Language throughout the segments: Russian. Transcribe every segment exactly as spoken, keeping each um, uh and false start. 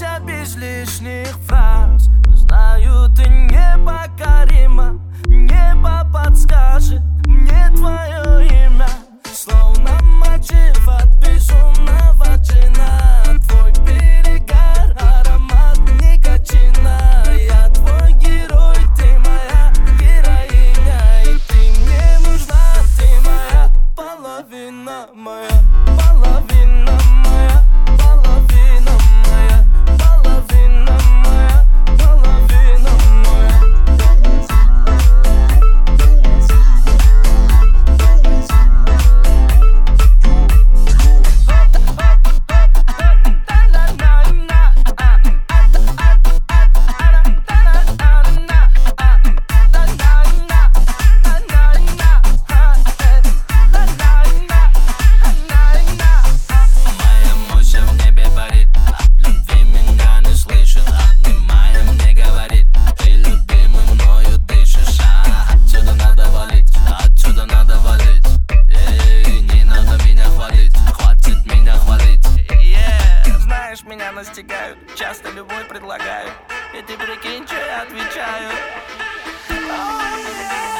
Обойдемся без лишних фраз. Знаю, ты непокорима. Небо подскажет мне твое имя. Словно мотив от безумного джина. Твой перегар, аромат никотина. Я твой герой, ты моя героиня. И ты мне нужна, ты моя половина, моя половина, моя половина, моя половина, моя половина, моя. Меня настигают, часто любовь предлагают. И ты прикинь, что я отвечаю. Oh, yeah.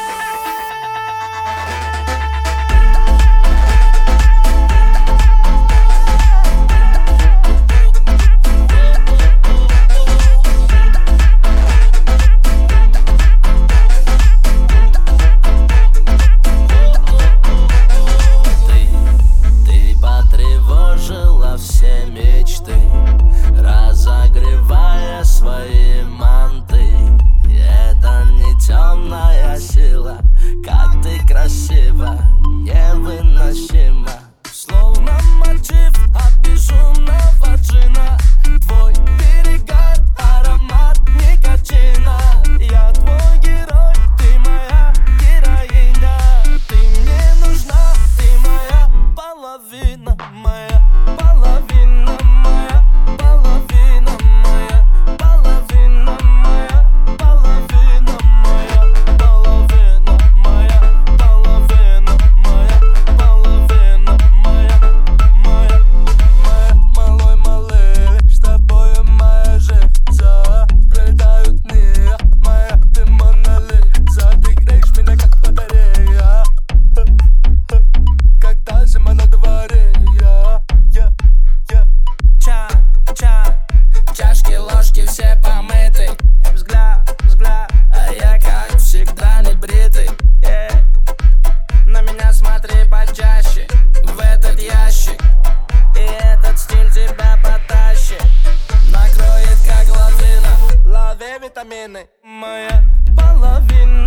Все мечты, разогревая свои манты. Это не темная сила, как ты красива, невыносима. Словно мотив от безумного джина. Твой перегар, аромат никотина. Я твой герой, ты моя героиня. Ты мне нужна, ты моя половина, моя половина, моя половина, моя половина, моя половина, моя половина, моя половина, моя половина, моя, моя, моя. Малой, малый, с тобою моя жизнь. Заплетают мир, моя ты монолит. Затыкаешь меня как батарея, когда зима на дворе. Чашки, ложки все помыты. Взгляд, взгляд, а я как всегда не бритый. yeah. На меня смотри почаще, в этот ящик. И этот стиль тебя потащит, накроет как лавина. Лови витамины, моя половина.